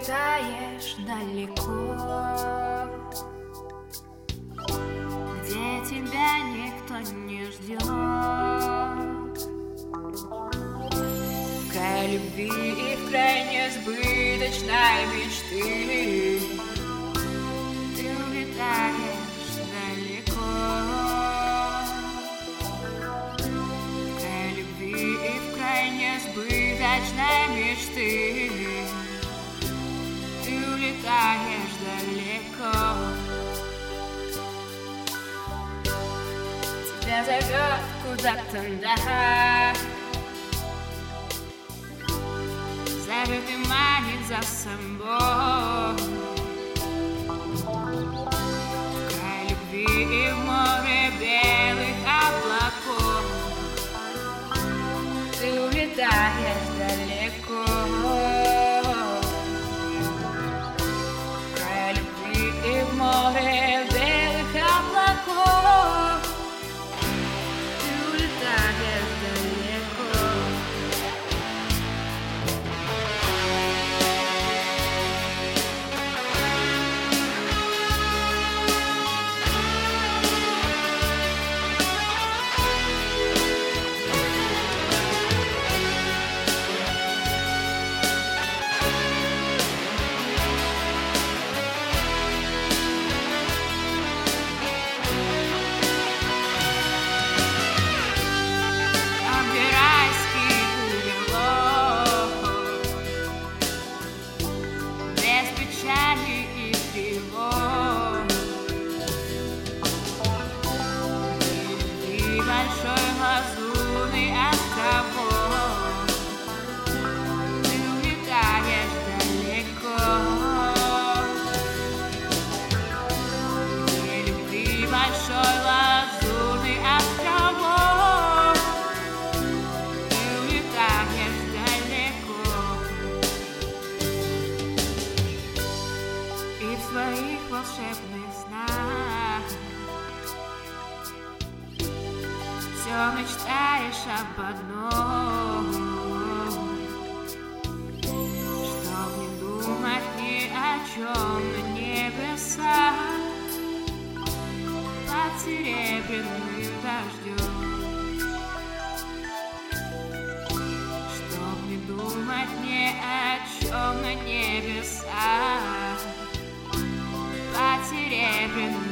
улетаешь далеко, где тебя никто не ждет. В край любви и в край несбыточной мечты ты улетаешь далеко. В край любви и в край несбыточной мечты ты улетаешь далеко. Тебя зовет куда-то даль, зовет и манит за собой. В край любви и в море белых облаков ты улетаешь далеко. В край любви и в море белых облаков ты улетаешь далеко. Большой лазурный островок ты улетаешь далеко. Где любви большой лазурный островок ты улетаешь далеко. И в своих волшебных снах все мечтаешь об одном, чтоб не думать ни о чем на небесах под серебряным дождем, чтоб не думать ни о чем на небесах под серебряным